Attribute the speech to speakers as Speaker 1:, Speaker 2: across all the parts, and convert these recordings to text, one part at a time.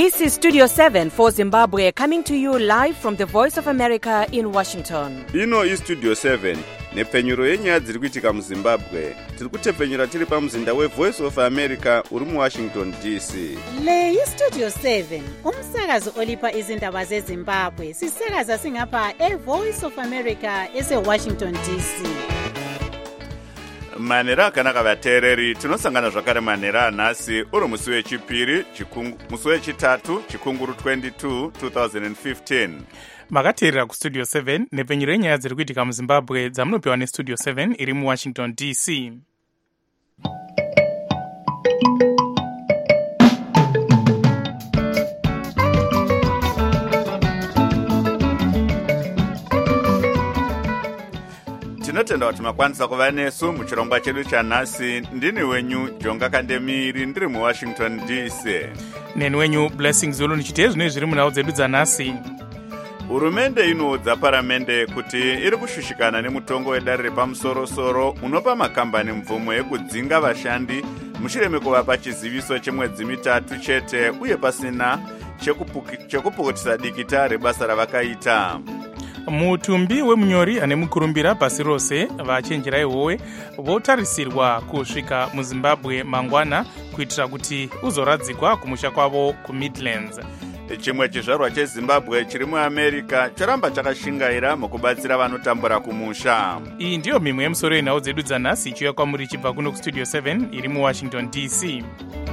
Speaker 1: This is Studio 7 for Zimbabwe, coming to you live from the Voice of America in Washington.
Speaker 2: Ino is Studio 7, nepfenyuro yenyaya dziri kuitika muZimbabwe. Tiri kutepfenyura tiri pamuzinda weVoice of America uri muWashington DC.
Speaker 3: Le iStudio 7, umsakazi olipa izindaba zeZimbabwe. Sisakaza singapha eVoice of America eseWashington DC.
Speaker 2: Manera akanaka vateereri, tinosangana zvakare manera anhasi uri musi wechipiri, musi wechitatu, chikunguru 22, 2015.
Speaker 4: Makateerera kuStudio 7 nepfenyuro yenyaya dziri kuitika muZimbabwe dzamunopiwa neStudio 7 iri muWashington DC.
Speaker 2: Tinotenda kuti makwanisa kuva nesu muchirongwa chedu chanhasi. Ndini wenyu Jonga Kandemiri ndiri muWashington DC.
Speaker 4: Neni wenyu Blessing Zulu nichite zvino zviri munhau dzedu dzanhasi.
Speaker 2: Hurumende inoudza paramende kuti iri kushushikana nemutongo wedare repamusoro-soro unopa makambani mvumo yekudzinga vashandi mushure mekuvapa chiziviso chemwedzi mitatu chete uye pasina chekupukutisa dikita rebasa ravakaita.
Speaker 4: Mutumbi wemunyori ane mukurumbira pasi rose vachenjera ihowe votarisirwa kusvika muZimbabwe mangwana kuitira kuti uzoradzikwa kumusha kwavo kuMidlands.
Speaker 2: Chimwe chizvarwa cheZimbabwe chiri muAmerica choramba chakashingaira mukubatsira vanotambura kumusha.
Speaker 4: Iyi ndiyo mimwe yemusoro yenhau dzedu dzanhasi ichiuya kwamuri chibva kuno kuStudio 7 iri muWashington DC.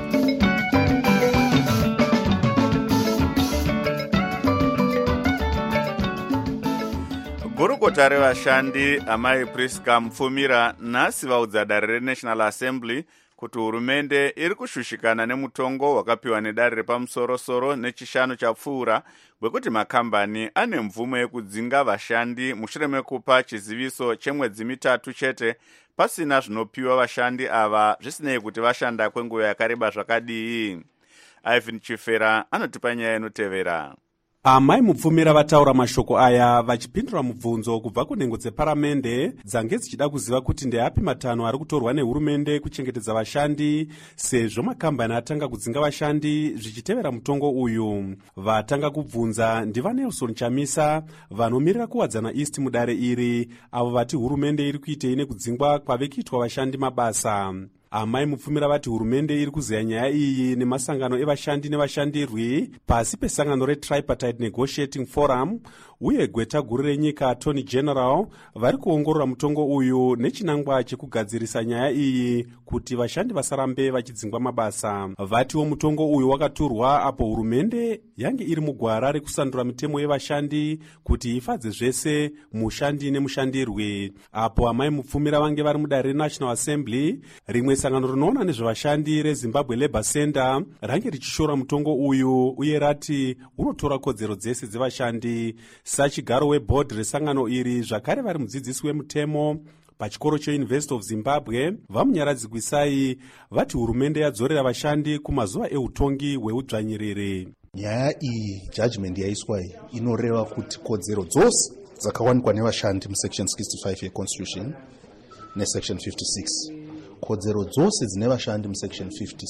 Speaker 2: Gurukota revashandi amai Priska Mupfumira nhasi vaudza dare reNational Assembly kuti hurumende iri kushushikana nemutongo wakapiwa nedare repamusoro-soro nechishanu chapfuura wekuti makambani ane mvumo yekudzinga vashandi mushure mekupa chiziviso chemwedzi mitatu chete pasina zvinopiwa vashandi ava zvisinei kuti vashanda kwenguva yakareba zvakadii. Ivan Chifera anotipa nyaya inotevera.
Speaker 5: Amai Mupfumira vataura mashoko aya vachipindura mubvunzo kubva kunhengo dzeparamende dzange dzichida kuziva kuti ndeapi matanho ari kutorwa nehurumende kuchengetedza vashandi sezvo makambani atanga kudzinga vashandi zvichitevera mutongo uyu. Vatanga kubvunza ndivaNelson Chamisa vanomirira kuwadzana East mudare iri, avo vati hurumende iri kuitei nekudzingwa kwave kuitwa vashandi mabasa. Amai Mupfumira vati hurumende iri kuzeya nyaya iyi nemasangano evashandi nevashandirwi pasi pesangano reTripartite Negotiating Forum uye gweta guru renyika Attorney General vari kuongorora mutongo uyu nechinangwa chekugadzirisa nyaya iyi kuti vashandi vasarambe vachidzingwa mabasa. Vatiwo mutongo uyu wakaturwa apo hurumende yange iri mugwara rekusandura mitemo yevashandi kuti ifadze zvese mushandi nemushandirwi. Apo amai Mupfumira vange vari mudare reNational Assembly, rimwe sangano rinoona nezvevashandi reZimbabwe Labour Center range richishora mutongo uyu uye rati unotora kodzero dzese dzevashandi. Sachigaro webhodhi resangano iri zvakare vari mudzidzisi wemutemo pachikoro cheUniversity of Zimbabwe vamunyaradzi Gwisai vati hurumende yadzorera vashandi kumazuva eutongi hweudzvanyiriri.
Speaker 6: Nyaya iyi judgment yaiswa inoreva kuti kodzero dzose dzakawanikwa nevashandi musection 65 yeconstitution nesection 56, kodzero dzose dzine vashandi musection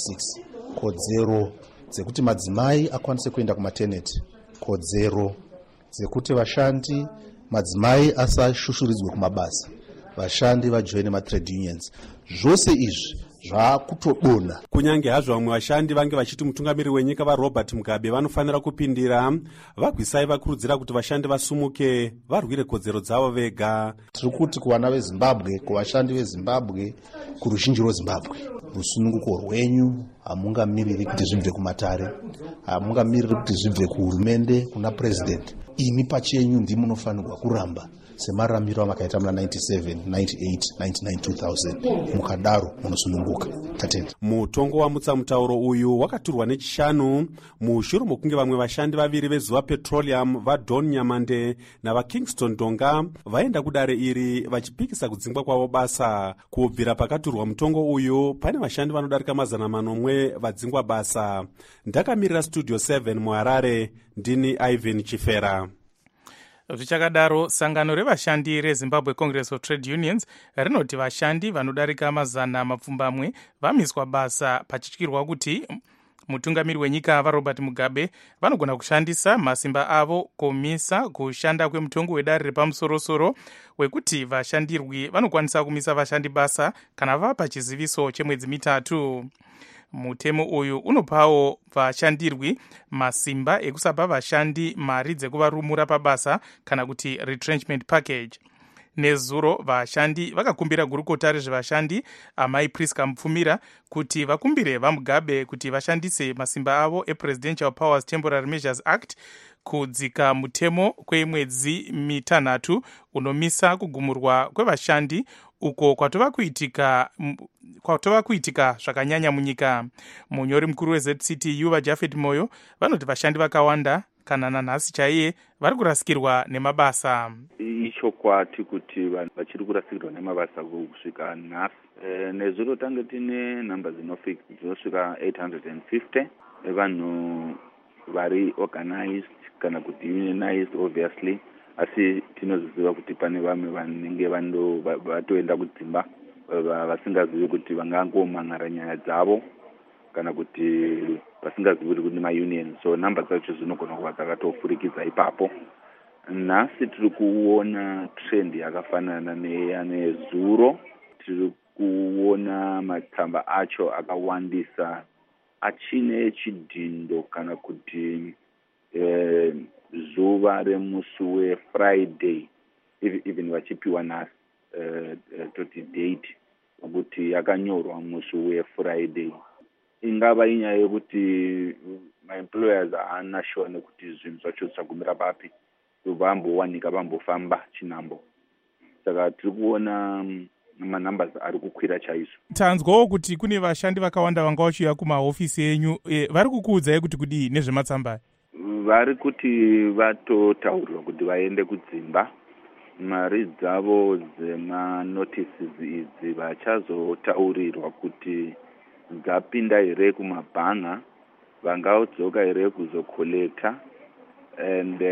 Speaker 6: 56, kodzero dzekuti madzimai akwanise kuenda kumaternity, kodzero dzekuti vashandi madzimai asashushuridzwe kumabasa, vashandi vajoine matrade unions, zvose izvi zvakutodona.
Speaker 5: Kunyange hazvo vamwe vashandi vange vachiti mutungamiri wenyika vaRobert Mugabe vanofanira kupindira, vaGwisai vakurudzira kuti vashandi vasumuke varwire kodzero dzavo vega.
Speaker 6: Tiri kuti kuvana veZimbabwe, kuvashandi veZimbabwe, kuruzhinji rweZimbabwe, rusununguko rwenyu hamungamiriri kuti zvibve kumatare, hamungamiriri kuti zvibve kuhurumende kuna president. Ini pachenyu ndimunofanirwa kuramba semaramiro amakaita muna 97, 98, 99, 2000. Mukadaro munosununguka. Tatenda.
Speaker 5: Mutongo wamutsa mutauro uyu wakaturwa nechishanu mushure mokunge vamwe vashandi vaviri veZuva Petroleum vaDon Nyamande navaKingston Donga vaenda kudare iri vachipikisa kudzingwa kwavo basa. Kubvira pakaturwa mutongo uyu pane vashandi vanodarika 400 vadzingwa basa. Ndakamirira Studio 7 muHarare, ndini Ivan Chifera.
Speaker 4: Zvichakadaro, sangano revashandi reZimbabwe Congress of Trade Unions rinoti vashandi vanodarika 100 vamiswa basa pachityirwa kuti mutungamiri wenyika vaRobert Mugabe vanogona kushandisa masimba avo kumisa kushanda kwemutongo wedare repamusorosoro wekuti vashandirwi vanokwanisa kumisa vashandi basa kana vapa chiziviso chemwedzi 3. Mutemo uyu unopawo vashandirwi masimba ekusapa vashandi mari dzekuvarumura pabasa kana kuti retrenchment package. Nezuro vashandi vakakumbira gurukota rezvevashandi Amai Priska Mupfumira kuti vakumbire vaMugabe kuti vashandise masimba avo ePresidential Powers Temporary Measures Act kudzika mutemo kwemwedzi 3 unomisa kugumurwa kwevashandi uko kwatova kuitika zvakanyanya munyika. Munyori mukuru weZCTU vaJafet Moyo vanoti vashandi vakawanda kana nanhasi chaiye vari kurasikirwa nemabasa.
Speaker 7: Ichokwati kuti vachiri kurasikirwa nemabasa kusvika nhasi. Nezuro tange tine namba dzinosvika 850 evanhu vari organized kana kuti unionized obviously, asi tinoziva kuti pane vamwe vanenge vatoenda kudzimba vasingazivi kuti vangangomhan'ara nyaya dzavo kana kuti vasingazivi kuti maunion, so namba dzacho dzinogona kuva dzakatofurikidza ipapo. Nhasi tiri kuona trend yakafanana nezuro. Tiri kuona matsamba acho akawandisa achine chidhindo kana kuti zuva remusi weFriday even vachipiwa nhasi toti date kuti yakanyorwa musi weFriday. Ingava inyaya yekuti maemployers haana sure nekuti zvinhu zvacho zvichagumira papi, vambowanika vambofamba chinhambo. Saka tiri kuona manumbers ari kukwira chaizvo.
Speaker 4: Tanzwawo kuti kune vashandi vakawanda vanga vachiuya kumahofisi enyu, vari kukuudzai kuti kudii nezvematsamba?
Speaker 7: Vari kuti vatotaurirwa kuti vaende kudzimba. Mari dzavo dzemanotices idzi vachazotaurirwa kuti dzapinda here kumabhanga, vangadzoka here kuzokolekta, and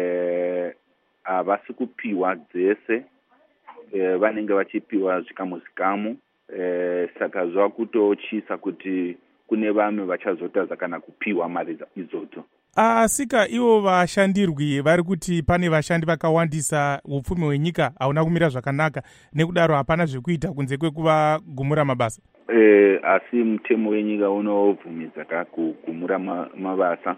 Speaker 7: havasi kupiwa dzese, vanenge vachipiwa zvikamu zvikamu. Saka zvakutochisa kuti kune vamwe vachazotadza kana kupiwa mari idzodzo.
Speaker 4: Asika ivo vashandirwi vari kuti pane vashandi vakawandisa, upfumi hwenyika hauna kumira zvakanaka, nekudaro hapana zvekuita kunze kwekuva gumura mabasa.
Speaker 7: Asi mutemo wenyika unobvumidza kugumura mabasa.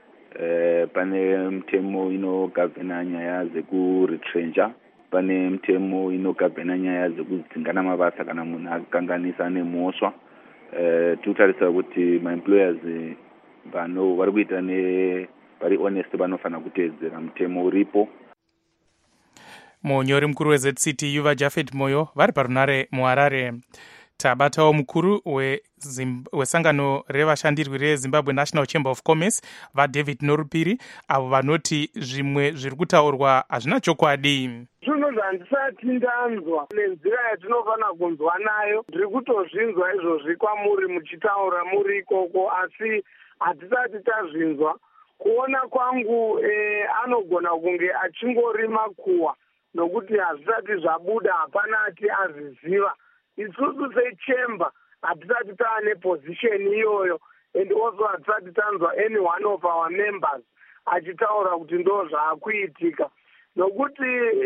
Speaker 7: Pane mutemo inogavhena nyaya dzekuretrencha, pane mutemo inogavhena nyaya dzekudzingana mabasa kana munhu akanganisa nemhosva. Tinotarisa kuti maemployers vari kuita vari honest vanofanira kuteedzera mutemo uripo.
Speaker 4: Munyori mukuru weZCTU vaJafet Moyo vari parunare muHarare. Tabatawo mukuru wesangano revashandirwi reZimbabwe National Chamber of Commerce vaDavid Norupiri, avo vanoti zvimwe zviri kutaurwa hazvina chokwadi.
Speaker 8: Zvinhu zvandisati ndanzwa nenzira yatinofanira kunzwa nayo, ndiri kutozvinzwa izvozvi kwamuri muchitaura muri ikoko, asi hatisati tazvinzwa. Kuona kwangu anogona kunge achingorima kuwa, nokuti hazvisati zvabuda, hapana ati azviziva. Isusu sechemba hatisati taane position iyoyo, and also hatisati tanzwa any one of our members achitaura kuti ndo zvaakuitika. Nokuti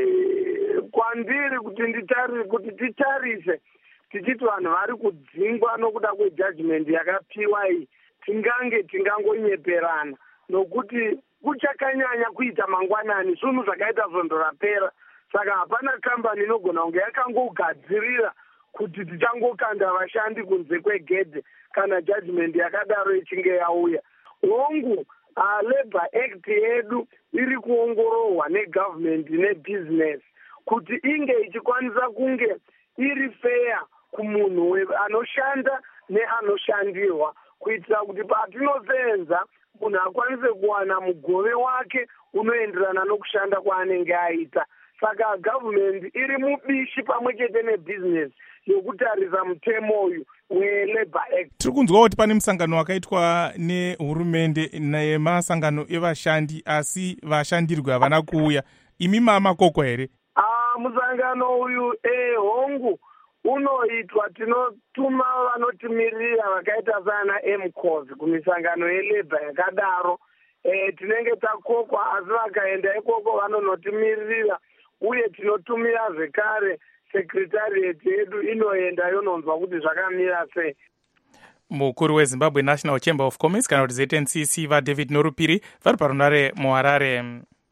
Speaker 8: kwandiri kuti titarise tichiti vanhu vari kudzingwa nokuda kwejudgment yakapiwa iyi, tingangonyeperana, nokuti kuchakanyanya kuita mangwanani, zvinhu zvakaita zvondo rapera. Saka hapana kambani inogona kunge yakangogadzirira kuti tichangokanda vashandi kunze kwegedhe kana judgment yakadaro ichinge yauya. Hongu Labour Act yedu iri kuongororwa negovernment nebusiness kuti inge ichikwanisa kunge iri fair kumunhu anoshanda neanoshandirwa, kuitira kuti patinosenza munhu akwanise kuwana mugove wake unoenderana nokushanda kwaanenge aita. Saka government iri mubishi pamwe chete nebusiness yokutarisa mutemo uyu weLabour Act.
Speaker 4: Tiri kunzwa kuti pane musangano wakaitwa nehurumende nemasangano evashandi, asi vashandirwi havana kuuya. Imi mamakoko here?
Speaker 8: Musangano uyu hongu unoitwa tinotuma vanotimirira vakaita sana mcos kumisangano yelebha yakadaro. Tinenge takokwa asi vakaenda ikoko vanonotimirira, uye tinotumira zvekare sekretariat yedu inoenda yononzwa kuti zvakamira sei.
Speaker 4: Mukuru weZimbabwe National Chamber of Commerce kana kuti ZNCC vaDavid Norupiri vari parunare muHarare.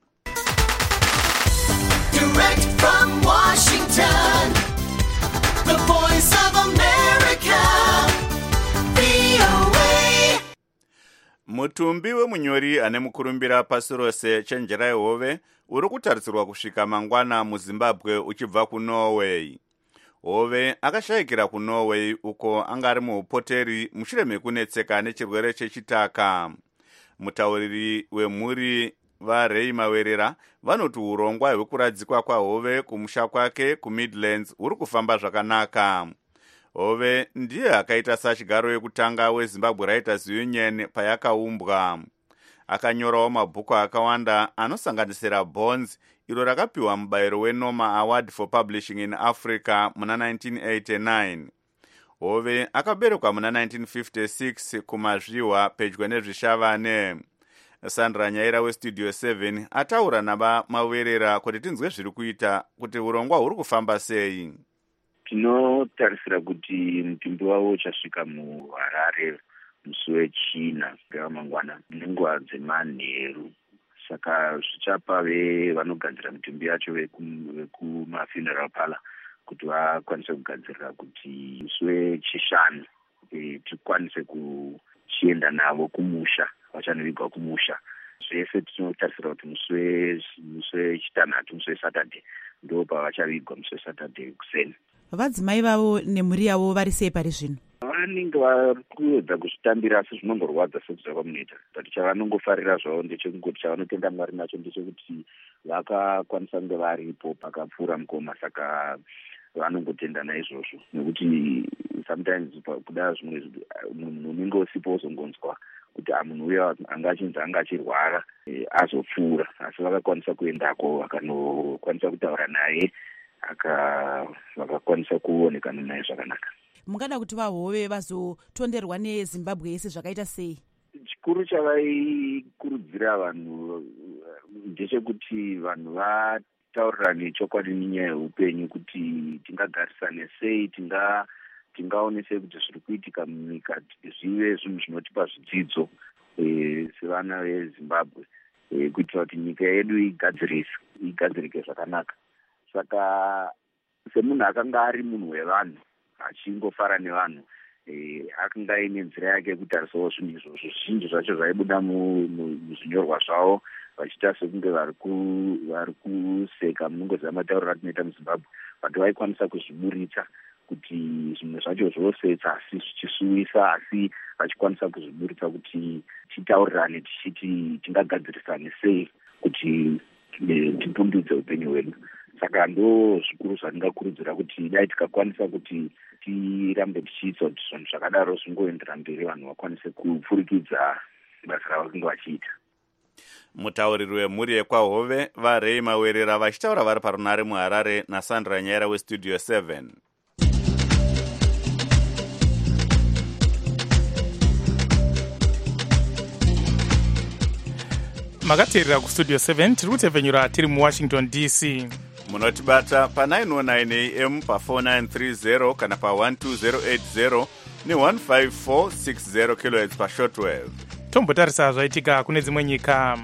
Speaker 9: Direct from Washington, the voice of America, VOA.
Speaker 2: Mutumbi wemunyori ane mukurumbira pasi rose Chenjerai Hove uri kutarisirwa kusvika mangwana muZimbabwe uchibva kuNorway. Hove akashayikira kuNorway uko anga ari muupoteri mushure mekunetseka nechirwere chechitaka. Mutauriri wemhuri vaRay Mawerera vanoti urongwa hwekuradzikwa kwaHove kumusha kwake kuMidlands uri kufamba zvakanaka. Hove ndiye akaita sachigaro yekutanga weZimbabwe Writers Union payakaumbwa. Akanyorawo mabhuku akawanda anosanganisira Bones, iro rakapiwa mubayiro weNoma Award for Publishing in Africa muna 1989. Hove akaberekwa muna 1956 kumazviwa pedyo nezvishavane. Sandra Nyaira weStudio 7 ataura navaMawerera kuti tinzwe zviri kuita kuti urongwa huri kufamba sei.
Speaker 7: Tinotarisira kuti mutumbi wavo uchasvika muHarare musi wechina mangwana nenguva dzemanheru. Saka zvichapa vanogadzira mitumbi yacho vekumafuneral parlour kuti vakwanise kugadzirira kuti musi wechishanu tikwanise kuchienda navo kumusha, vachanovigwa kumusha. Zvese tinotarisira kuti musi wechitanhatu, musi weSaturday ndo pavachavigwa, musi weSaturday kuseni.
Speaker 10: Vadzimai vavo nemhuri yavo vari sei pari zvino?
Speaker 7: Vanenge vari kuedza kuzvitambira asi zvinongorwadza sekuzvakamunoita, but chavanongofarira zvavo ndechekungoti chavanotenda Mwari nacho ndechekuti vakakwanisa kunge varipo pakapfuura mukoma, saka vanongotenda naizvozvo. Nekuti sometimes kuda zvimwe munhu unenge usipo uzongonzwa kuti munhu uyo angachinzi anga achirwara azopfuura, asi vakakwanisa kuendako vakanokwanisa kutaura naye vakakwanisa kuonekana naye zvakanaka.
Speaker 10: Mungada kuti vaHove vazotonderwa neZimbabwe yese zvakaita sei?
Speaker 7: Chikuru chavaikurudzira vanhu ndechekuti vanhu vataurirane chokwadi nenyaya yeupenyu, kuti tingagarisane sei, tingaonese kuti zviri kuitika munyika zvive zvinhu zvinotipa zvidzidzo sevana veZimbabwe, kuitira kuti nyika yedu igadzirike zvakanaka. Saka semunhu akanga ari munhu wevanhu achingofara nevanhu, akanga aine nzira yake yekutarisawo zvinhu izvozvo. Zvizhinji zvacho zvaibuda muzvinyorwa zvavo, vachiita sekunge vari kuseka munongoziva zamatauriro atinoita muZimbabwe, but vaikwanisa kuzviburitsa kuti zvimwe zvacho zvosetsa asi zvichisuwisa, asi vachikwanisa kuzviburitsa kuti titaurirane tichiti tingagadzirisane sei kuti tipundudze upenyu hwedu. Saka ndo zvikuru zvandingakurudzira kuti dai tikakwanisa kuti tirambe tichiita kuti zvinhu zvakadaro zvingoendera mberi, vanhu vakwanise kupfurikidza basa ravakunge vachiita.
Speaker 2: Mutauriri wemhuri yekwaHove vaRay Mawerera vachitaura vari parunare muHarare naSandra Nyaira weStudio 7.
Speaker 4: Makateerera kuStudio 7 tiri kutevhenyura tiri muWashington DC.
Speaker 2: Munotibata pa919 AM pa4930 kana pa12080 ne15460 kHz pashortwave.
Speaker 4: Tombotarisa zvaitika kune dzimwe nyika.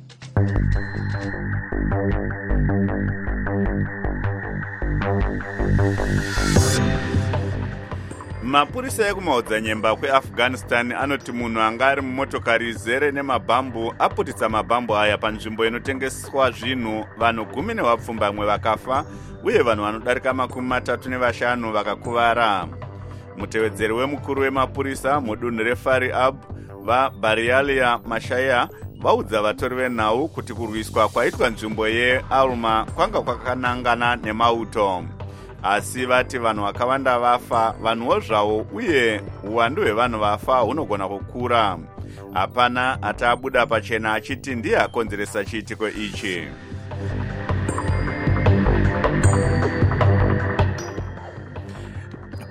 Speaker 2: Mapurisa ekumaodzanyemba kweAfghanistan anoti munhu anga ari mumotokari izere nemabhambu aputitsa mabhambu aya panzvimbo inotengeswa zvinhu. Vanhu 10 vakafa uye vanhu vanodarika 35 vakakuvara. Mutevedzeri wemukuru wemapurisa mudunhu reFari Ab vaBarialia Mashaya vaudza vatori venhau kuti kurwiswa kwaitwa nzvimbo yeAlma kwanga kwakanangana nemauto. Asi vati vanhu vakawanda vafa, vanhuwo zvavo uye uwandu hwevanhu vafa hunogona kukura. Hapana atabuda pachena achiti ndiye akonzeresa chiitiko ichi.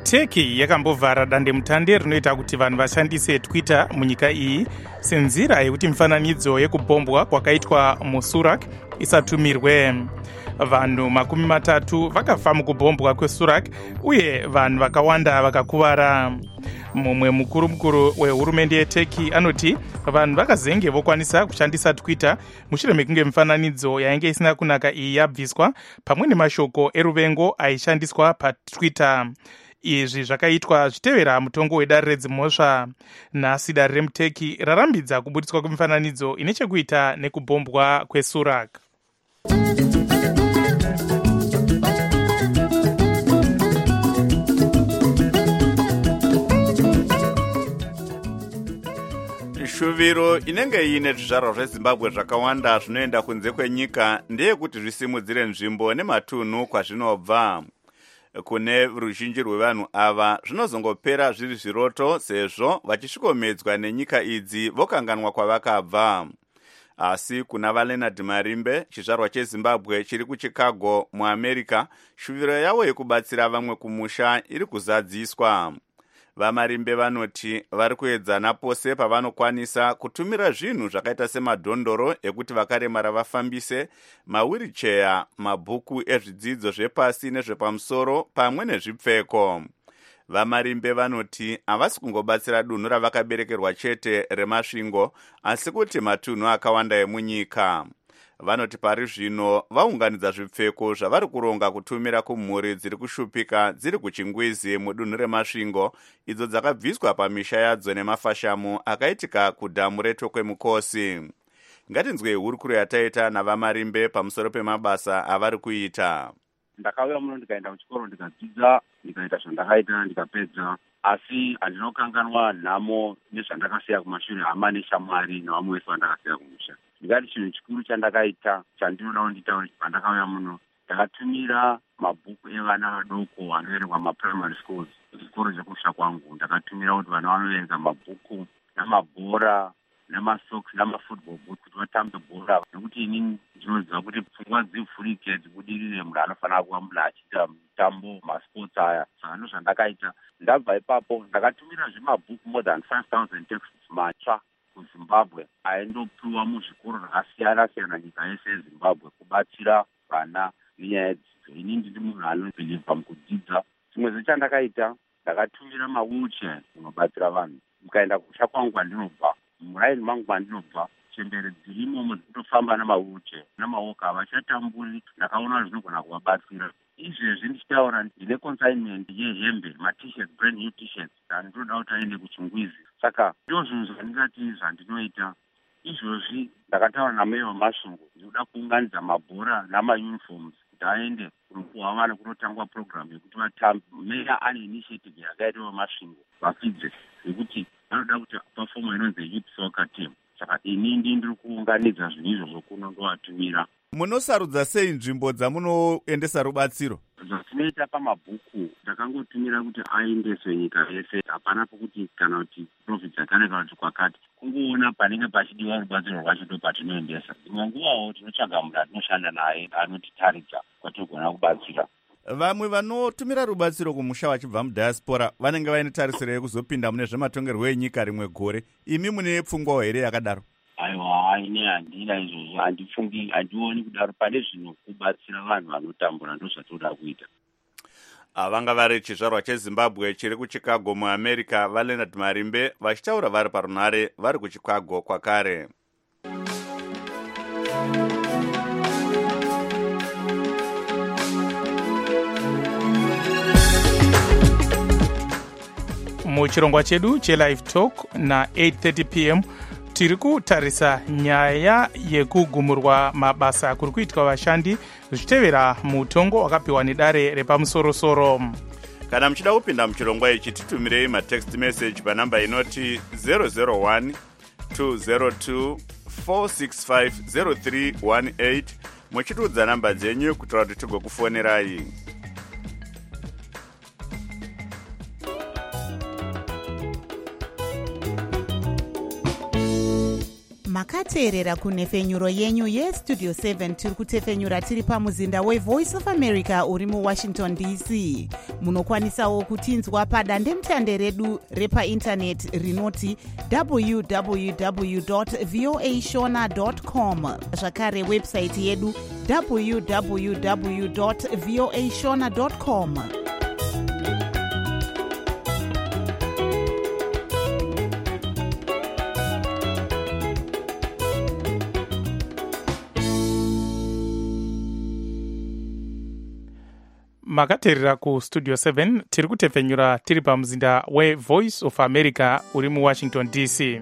Speaker 4: turkey yakambovhara dandemutande rinoita kuti vanhu vashandise twitter munyika iyi senzira yekuti mifananidzo yekubhombwa kwakaitwa musurak isatumirwe. Vanhu 30 vakafa mukubhombwa kwesurak uye vanhu vakawanda vakakuvara. Mumwe mukuru wehurumende yeturkey anoti vanhu vakazenge vokwanisa kushandisa twitter mushure mekunge mifananidzo yainge isina kunaka iyi yabviswa pamwe nemashoko eruvengo aishandiswa patwitter. Izvi zvakaitwa zvitevera mutongo wedare redzimhosva. Nhasi dare remuturkey rarambidza kubudiswa kwemifananidzo ine chekuita nekubhombwa kwesurak.
Speaker 2: Shuviro inenge ine zvizvarwa zveZimbabwe zvakawanda zvinoenda kunze kwenyika ndeyekuti zvisimudzire nzvimbo nematunhu kwazvinobva. Kune ruzhinji rwevanhu ava zvinozongopera zviri zviroto sezvo vachisvikomedzwa nenyika idzi vokanganwa kwavakabva. Asi kuna vaLeonard Marimbe, chizvarwa cheZimbabwe chiri kuChicago muAmerica, shuviro yavo yekubatsira vamwe kumusha iri kuzadziswa. VaMarimbe vanoti vari kuedzana pose pavanokwanisa kutumira zvinhu zvakaita semadhondoro ekuti vakaremara vafambise, mawiricheya, mabhuku ezvidzidzo zvepasi nezvepamusoro pamwe nezvipfeko. VaMarimbe vanoti havasi kungobatsira dunhu ravakaberekerwa chete remasvingo, asi kuti matunhu akawanda emunyika. Vanoti pari zvino vaunganidza zvipfeko zvavari kuronga kutumira kumhuri dziri kushupika dziri kuchingwizi mudunhu remasvingo, idzo dzakabviswa pamisha yadzo nemafashamu akaitika kudhamu reTokwemukosi. Ngatinzwe hurukuro yataita navaMarimbe pamusoro pemabasa avari kuita.
Speaker 11: Ndakauya muno ndikaenda kuchikoro ndikadzidza, ndikaita zvandakaita ndikapedza, asi handinokanganwa nhamo nezvandakasiya kumashure, hama neshamwari nevamwe vese vandakasiya kumusha. Ndingati chinhu chikuru chandakaita chandinoda nditaure pandakauya muno, ndakatumira mabhuku evana vadoko anoverengwa maprimary schools kuchikoro chekusha kwangu. Ndakatumira kuti vana vanoverenga mabhuku namabhora namasocks namafootball boots kuti vatambe bhora, nekuti inini ndinoziva kuti pfungwa dzivhurike dzibudirire, munhu anofanira kuva munhu achiita mitambo masports aya. Saka ndozvandakaita. Ndabva ipapo ndakatumira zvemabhuku more than 5,000 textbooks matsva kuZimbabwe aindopiwa muzvikoro zvakasiyana siyana nyika yese yeZimbabwe kubatsira vana nenyaya yedzidzo. Ini ndiri munhu anobhilivha mukudzidza. Chimwe chandakaita, ndakatumira mawheelchair kunobatsira vanhu. Mukaenda kusha kwangu kwandinobva, muraini mangu kwandinobva, chembere dzirimo dzinotofamba namawheelchair namaoko havachatamburi. Ndakaona zvinogona kuvabatsira. Izvezvi ndichitaura ndine consignment yehembe, maT-shirt, brand new T-shirts, ndinoda kuti aende kuchingwizi. Saka ndozvinhu zvandingati zvandinoita. Izvozvi ndakataura nameya wemasvingo, ndinoda kuunganidza mabhora namauniforms kuti aende kunopuhwa vana kunotangwa program yekuti vatambe. Meya ane initiative yakaita wemasvingo vafidze yekuti vanoda kuti pafomu inonzi youth soccer team. Saka ini ndiri kuunganidza zvinhu izvozvo kuno ndovatumira.
Speaker 2: Munosarudza sei nzvimbo dzamunoendesa rubatsiro?
Speaker 11: Zvatinoita pamabhuku ndakangotumira kuti aendeswe nyika yese. Hapana pokuti kana kuti profit dzakane kana kuti kwakati. Kungoona panenge pachidiwa rubatsiro rwacho ndopatinoendesa. Dzimwe nguvawo tinotsvaga munhu atinoshanda naye anotitaridza kwatinogona kubatsira.
Speaker 2: Vamwe vanotumira rubatsiro kumusha vachibva mudiaspora vanenge vaine tarisiro yekuzopinda mune zvematongerwo enyika rimwe gore. Imi mune pfungwa here yakadaro?
Speaker 11: Aiwa, ini handina izvozvo, handipfungi, handioni kudaro. Pane zvino kubatsira vanhu vanotambura ndozvatoda kuita.
Speaker 2: Vanga vari chizvarwa cheZimbabwe chiri kuChicago muAmerica, vaLeonard Marimbe vachitaura vari parunhare vari kuChicago kwakare.
Speaker 4: Muchirongwa chedu cheLive Talk na 8:30 p.m. tiri kutarisa nyaya yekugumurwa mabasa kuri kuitwa vashandi zvichitevera mutongo wakapiwa nedare repamusorosoro.
Speaker 2: Kana muchida kupinda muchirongwa ichi titumirei matext message panamba inoti 001 202 465 0318 muchitiudza namba dzenyu kuitira kuti tigokufonerai.
Speaker 3: makateerera kunhefenyuro yenyu yestudio 7 tiri kutefenyura tiri pamuzinda wevoice of america uri muwashington dc. Munokwanisawo kutinzwa padandemutande redu repaindaneti rinoti www.voashona.com, zvakare website yedu www.voashona.com.
Speaker 4: makateerera kustudio 7 tiri kutefenyura tiri pamuzinda wevoice of america uri muwashington dc.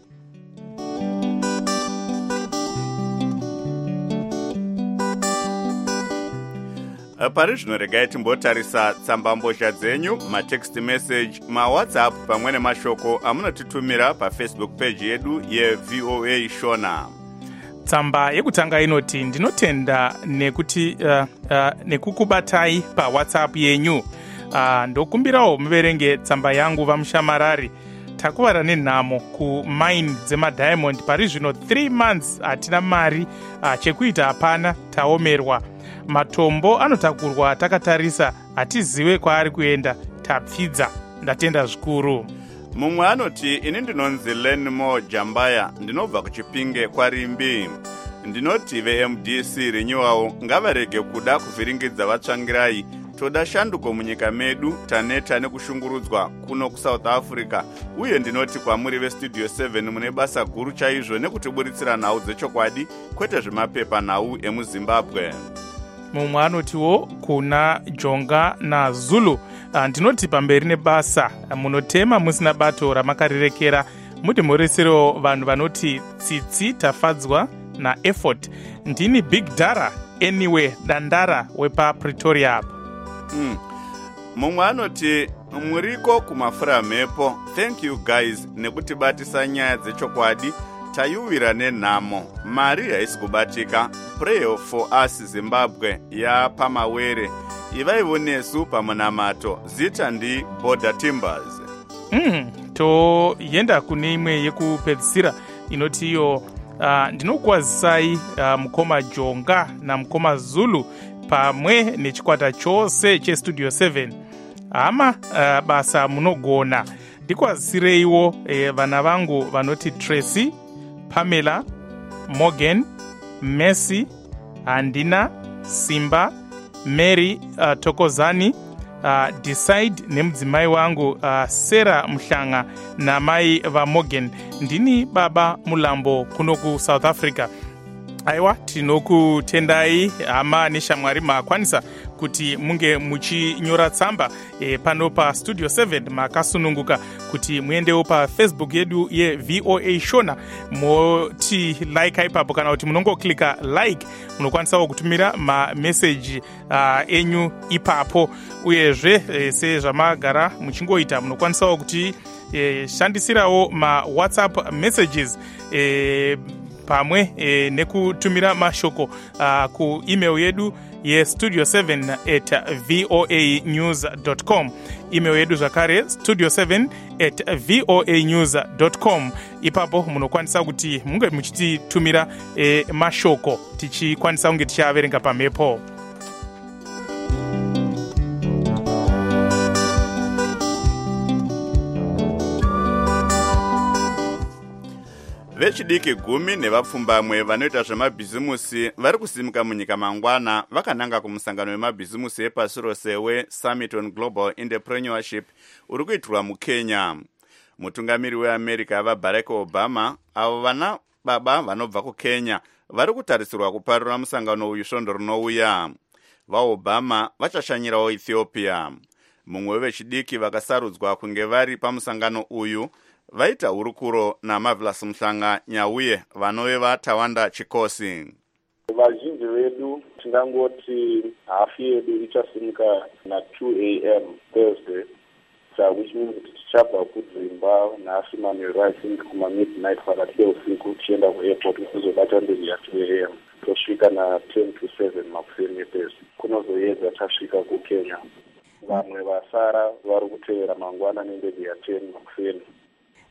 Speaker 2: Pari zvino regai timbotarisa tsambambozha dzenyu, matext message, mawhatsapp pamwe nemashoko amunotitumira pafacebook page yedu yeVOA Shona.
Speaker 4: Tsamba yekutanga inoti ndinotenda nekukubatai pawhatsapp yenyu. Ndokumbirawo muverenge tsamba yangu vamushamarari. Takuvara nenhamo kumine dzemadiamond pari zvino 3 months hatina mari, chekuita hapana, taomerwa. Matombo anotakurwa takatarisa, hatizive kwaari kuenda, tapfidza. Ndatenda zvikuru.
Speaker 2: Mumwe anoti ini ndinonzi Lenmo Jambaya, ndinobva kuchipinge kwaRimbi. Ndinoti veMDC renewal ngavarege kuda kuvhiringidza vatsvangirai. Toda shanduko munyika medu, taneta nekushungurudzwa kuno kuSouth Africa. Uye ndinoti kwamuri vestudio 7 mune basa guru chaizvo nekutiburitsira nhau dzechokwadi, kwete zvemapepa nhau emuZimbabwe.
Speaker 4: Mumwe anotiwo kuna Jonga naZulu, ndinoti pamberi nebasa munotema musina bato ramakarirekera, muti mureserewo vanhu vanoti tsitsi tafadzwa naeffort. Ndini Big Dara anyway Dandara wepa Pretoria apa.
Speaker 2: Mumwe anoti muriko kumafura mhepo, thank you guys nekutibatisa nyaya dzechokwadi, tayuwira nenhamo, mari haisi kubatika, pray for us Zimbabwe yapamawere, ivaivo nesu pamunamato, zita ndi Border Timbers.
Speaker 4: Toyenda kune imwe yekupedzisira inoti iyo ndinokuwazisai mukoma Jonga namukoma Zulu pamwe nechikwata chose chestudio 7. Hama basa munogona. Ndikuwazisireiwo vana vangu vanoti Tracy, Pamela, Morgan, Messi, Andina, Simba, Mary Tokozani, Decide nemudzimai wangu Sarah Mhlanga namai vaMorgan. Ndini baba Mulambo kuno kuSouth Africa. Aiwa, tinokutendai hama neshamwari makwanisa kuti munge muchinyora tsamba pano pa studio 7 makasununguka kuti muendewo pa Facebook yedu yeVOA Shona moti like ipapo, kana kuti munongoklika like munokwanisawo kutumira mamessage enyu ipapo. Uyezve sezvamagara muchingoita munokwanisawo kuti shandisirawo maWhatsApp messages pamwe nekutumira mashoko kuemail yedu yestudio7@voanews.com. Email yedu zvakare studio7@voanews.com. Ipapo munokwanisa kuti munge muchititumira mashoko tichikwanisa kunge tichiaverenga pamhepo.
Speaker 2: Vechidiki 10 nevapfumbamwe vanoita zvemabhizimusi vari kusimuka munyika mangwana vakananga kumusangano wemabhizimusi epasi rose weSummit on Global Entrepreneurship uri kuitirwa muKenya. Mutungamiri weAmerica vaBarack Obama avo vana baba vanobva kuKenya vari kutarisirwa kuparura musangano uyu svondo rinouya. VaObama vachashanyirawo Ethiopia. Mumwe wevechidiki vakasarudzwa kunge vari pamusangano uyu vaita hurukuro naMarvelous Mhlanga Nyauye vanove vatawanda chikosi.
Speaker 12: Vazhinji vedu tingangoti hafu yedu ichasimuka na2 AM Thursday, which means tichibva kudzimba nhasi manheru I think kuma midnight pakati peusiku tichienda kuairport kuzobata ndege ya2 AM tosvika na10 to 7 makuseni eThursday. Kunozoedza tasvika kuKenya. Vamwe vasara vari kutevera mangwana nendege ya10 makuseni.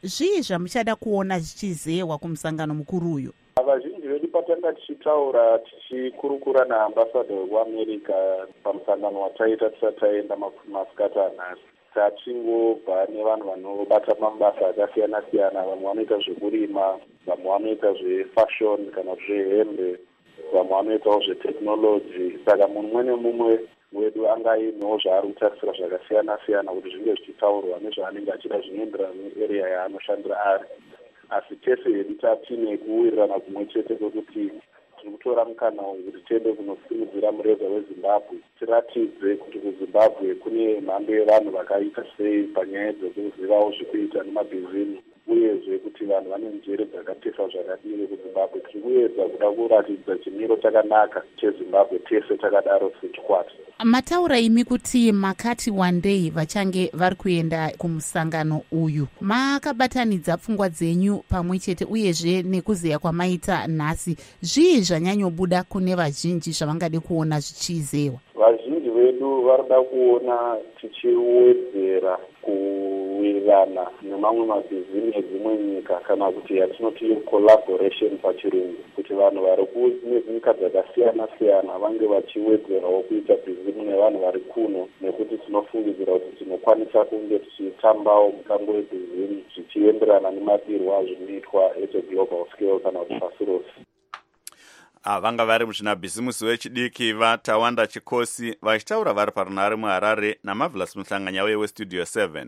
Speaker 3: zvii zvamuchada kuona zvichizewa kumusangano mukuru uyu?
Speaker 12: Vazhinji vedu patanga tichitaura tichikurukura naambasada wekuamerica pamusangano wataita tisati taenda masikati anhasi, tatingobva nevanhu vanobata mabasa akasiyana siyana. Vamwe vanoita zvekurima, vamwe vanoita zvefashion kana zvehembe, vamwe vanoitawo zvetechnology. Saka munhu mumwe nemumwe wedu anga ainewo zvaari kutarisira zvakasiyana siyana kuti zvinge zvichitaurwa nezvaanenge achida zvinoenderana nearea yaanoshandira ari. Asi tese hedu tatine kuwirirana kumwe chete kwekuti tiri kutora mukana kuti tiende kunosimudzira mureza weZimbabwe, tiratidze kuti kuZimbabwe kune mhando yevanhu vakaita sei panyaya dzekuzivawo zvekuita nemabhizimu, uyezve kuti vanhu vane njere dzakatefa zvakadini kuZimbabwe. Tiri kuedza kuda kuratidza chimiro chakanaka cheZimbabwe tese takadaro sechikwata.
Speaker 3: Mataura imi kuti makati one day vachange vari kuenda kumusangano uyu, makabatanidza pfungwa dzenyu pamwe chete uyezve nekuzeya kwamaita nhasi, zvii zvanyanyobuda kune vazhinji zvavangade kuona zvichizewa? Vazhinji vedu varida kuona tichiwedzera kuwirirana nemamwe mabhizimu edzimwe nyika, kana kuti yatinoti collaboration pachirungu, kuti vanhu vari kunyika dzakasiyana siyana vange vachiwedzerawo kuita bhizimu nevanhu vari kuno, nekuti tinofungidzira kuti tinokwanisa kunge tichitambawo mutambo webhizimu zvichienderana nemadirwo azvinoitwa at a global scale kana kuti pasi rose.
Speaker 2: Vanga vari muzvinabhizimusi vechidiki vaTawanda Chikosi vachitaura vari parunhare muHarare naMarvelous Muhlanganya weStudio 7.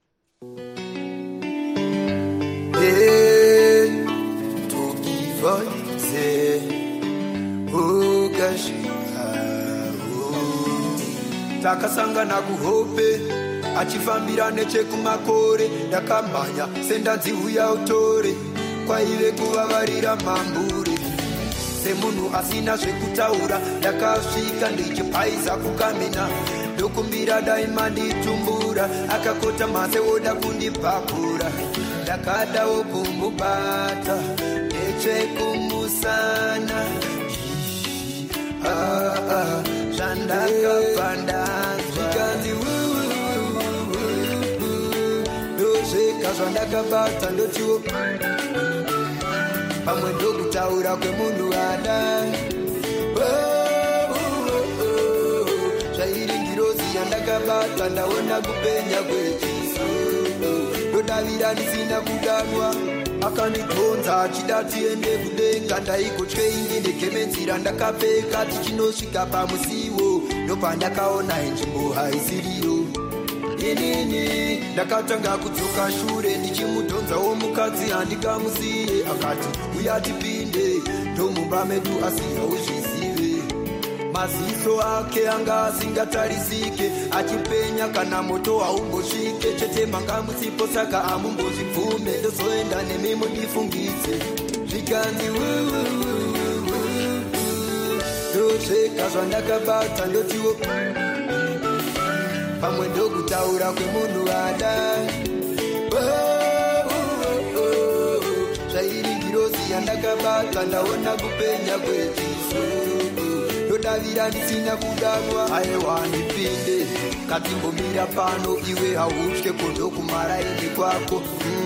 Speaker 13: Takasangana kuhope achifambira nechekumakore, ndakamhanya sendadziuya utore kwaive kuvavarira mambure. Semunhu asina zvekutaura ndakasvika ndichipaiza kukamina, ndokumbira daima nditumbura, akakota mase oda kundipakura. Ndakadawo kumubata nechekumusana, zvandakapanda zvikanzi ndozvega zvandakabata ndotiwo pamwe ndokutaura kwemunhu ada zvairi ngirozi yandakabata ndaona kupenya kwechiso, ndodavira ndisina kudanwa, akandidhonza achida tiende kudenga. Ndaikotye ingi ndekemenzira ndakapfeka tichinosvika pamusiwo, ndopandakaona nzvimbo haisiriyo. Inini ndakatanga kudzoka shure ndichimudhonzawo mukadzi handikamusiye, akati uya tipinde ndomumba medu asingazvizive. Maziso ake anga asingatarisike, achipenya kana moto haumbosvike, chete manga musipo saka amumbozvibvume, ndozoenda nemi mundifungidze zvikanzi ndozvega zvandakabata ndotiwo pamwe ndokutaura kwemunhu ada zvairi ngirozi yandakabata ndaona kupenya kwechiso, ndodavira ndisina kudanwa. Aiwa ndipinde katimbomira pano, iwe hautye kondokumaraini kwako.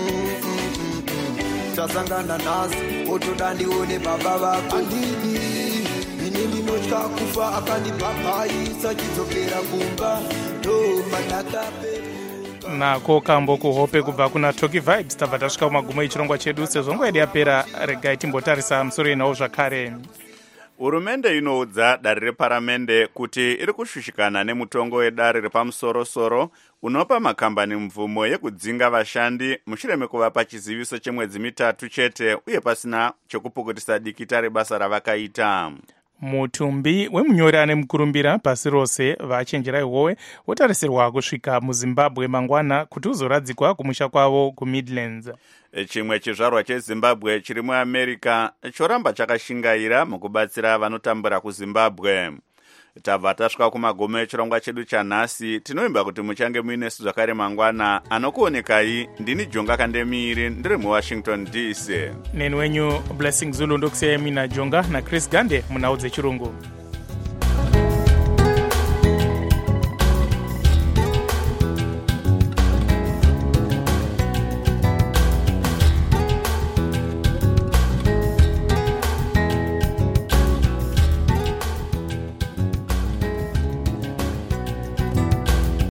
Speaker 13: Tasangana nhasi otoda ndione baba vako. Andidi ini ndinotya kufa, akandibhabhaisa chidzokera kumba ndopandakape.
Speaker 4: Nako kambo kuhope kubva kuna Toki Vibes. Tabva tasvika kumagumo echirongwa chedu. Sezvo nguva yedu yapera, regai timbotarisa musoro inawo zvakare.
Speaker 2: Hurumende inoudza dare reparamende kuti iri kushushikana nemutongo wedare repamusoro-soro unopa makambani mvumo yekudzinga vashandi mushure mekuvapa chiziviso chemwedzi mitatu chete uye pasina chekupukutisa dikita rebasa ravakaita.
Speaker 4: Mutumbi wemunyori ane mukurumbira pasi rose vachenjera iwowe wotarisirwa kusvika muZimbabwe mangwana kuti uzoradzikwa kumusha kwavo kuMidlands.
Speaker 2: Chimwe chizvarwa cheZimbabwe chiri muAmerica choramba chakashingaira mukubatsira vanotambura kuZimbabwe. Tabva tasvika kumagumo echirongwa chedu chanhasi. Tinoimba kuti muchange muinesu zvakare mangwana. Anokuonekai ndini Jonga Kandemiri ndiri muWashington DC.
Speaker 4: Neni wenyu Blessing Zulu ndokusiyai mina Jonga naChris Gande munhau dzechirungu.